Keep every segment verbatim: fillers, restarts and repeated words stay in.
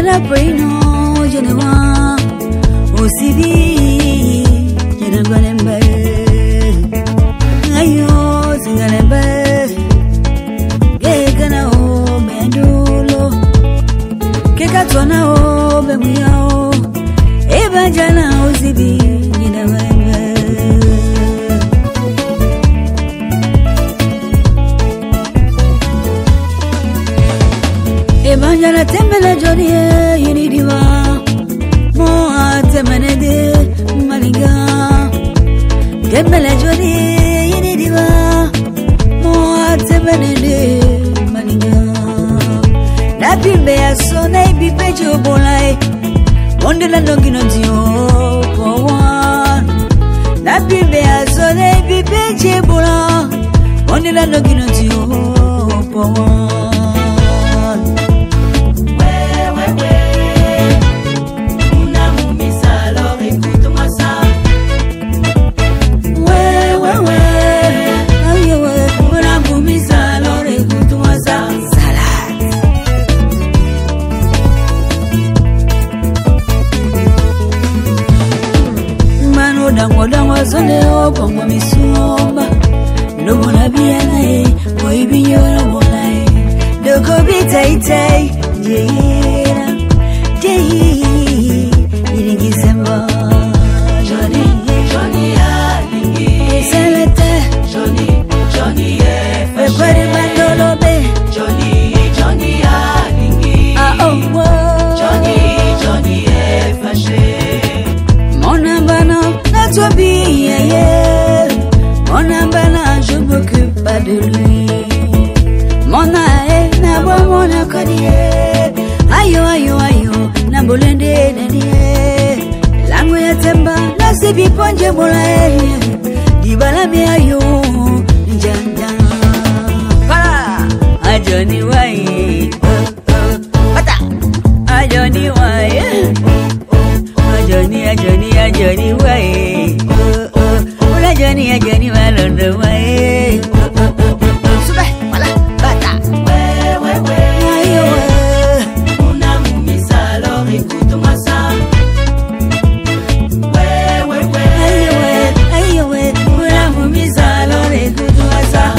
Jena Prino, Genewa, Osibi, Genevalembe, Ayo, Singalembe, Gegana, O, Mendulo, Kekatona, O, Bemuyo, Evangela, Osibi, Genevalembe. Evangela tembele jodiye yinidiwa Moa temene de malinga Tembele jodiye yinidiwa Moa temene de malinga Napimbe ya sona ibipe jobolai Mondela nongino diyo kwa Napimbe ya sona ibipe jobola Mondela nongino diyo kwa Zone opongo misumba Nubu na bianae Moibi yoro molae Doko bita itai Jeira Jeira Yiringi semba Johnny, Johnny ya lingi Selete Johnny, Johnny ye Wekwari mandolo be Johnny, Johnny ya lingi Ah oh wo Johnny, Johnny ye fashe Mon ambana Tobi, yeah, yeah. Mon ambana, je m'occupe pas de lui. Mon ae, na bo mon akodiye. Ayo, ayo, ayo, na bolende deniye. Langu ya temba, na sebi ponje bolae. Dibala me ayo, njanja. Para, ajoni wai. Pata, ajoni wai. Ajoni, ajoni, ajoni wai. Ajoni, ajoni, walondo wai. Sube, wala, bata. We, we, we. Ayo, Una mumisa, alors écoute-moi ça. We, we, we. ayo, ayo, una mumisa, alors écoute-moi ça.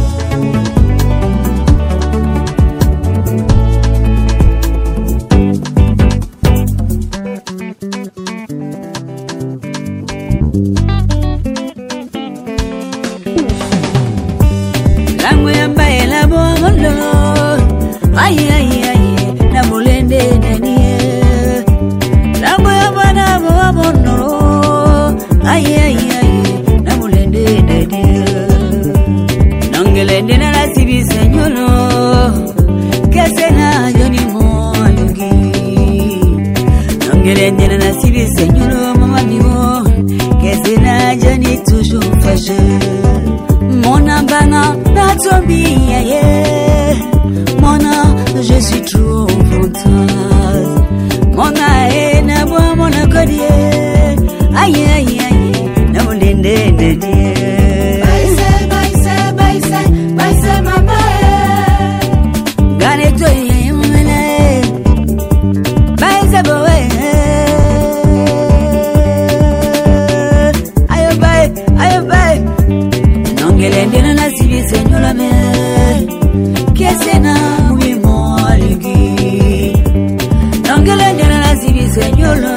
Ay ay ay na bolende denie Lambo ya bana bo bonoro ay ay ay na bolende denie Nangelende na la sibi senyolo Kesena joni mo yugi Nangelende na la sibi senyolo mama niwo Kesena joni toujours fâché Mon ambana na tombi yeah yeah Mona, je suis trop fantasme. Mona, eh, na boa, mona, kodie. Aïe, aïe, aïe, na bolende, dedie. Baise, baise, baise, baise, mama. Gane to ye, mumene. Baise, boe. Ayo, bae, ayo, bae. Nongelende na la sibi, senyola me. Kesena muimo aligi Nongelende na la sibi senyolo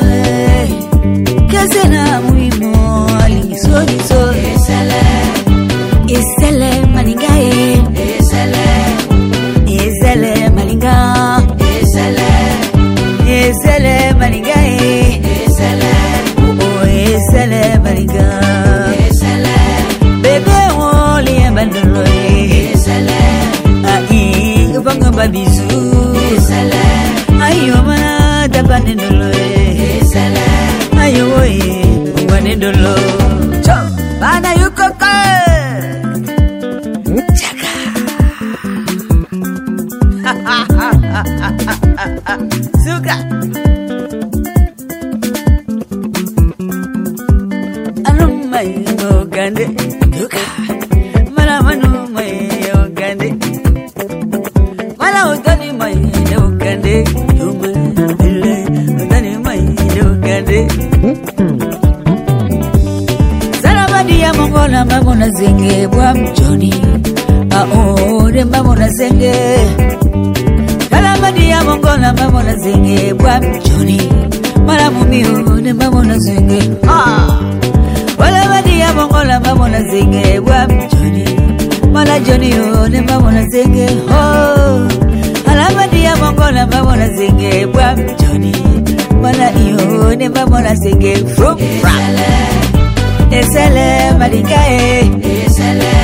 Kesena muimo aligi Soni so Esele, Esele malinga e esele, Esele malinga esele, Esele malinga e esele, Oh esele malinga esele, Bebe woli embandolo e esele, Ai Banga babizu esele, Ayo mana tabane dolo e esele, Ayo oye wane dolo Cho Bana yuko ka Chaka Suka Alumma yuko gande Duka Mana manu mayo gande Mala utani mayo gande Yuma mbamona zenge bwa Johnny mala mumio ne mbamona zenge ah wala badia bongola mbamona zenge bwa Johnny mala Johnny ne mbamona zenge oh ala badia bongola mbamona zenge bwa Johnny mala iyo ne mbamona zenge from Esele malikae Esele